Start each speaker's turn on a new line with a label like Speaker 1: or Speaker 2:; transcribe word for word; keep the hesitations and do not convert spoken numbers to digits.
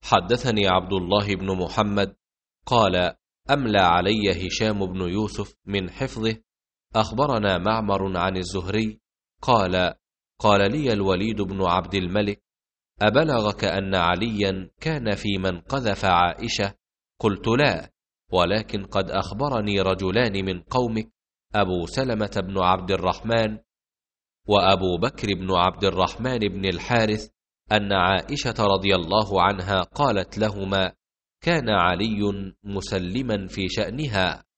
Speaker 1: حدثني عبد الله بن محمد قال: أملى علي هشام بن يوسف من حفظه. أخبرنا معمر عن الزهري قال: قال لي الوليد بن عبد الملك: أبلغك أن عليا كان في من قذف عائشة؟ قلت: لا، ولكن قد أخبرني رجلان من قومك، أبو سلمة بن عبد الرحمن وأبو بكر بن عبد الرحمن بن الحارث، أن عائشة رضي الله عنها قالت لهما: كان علي مسلما في شأنها،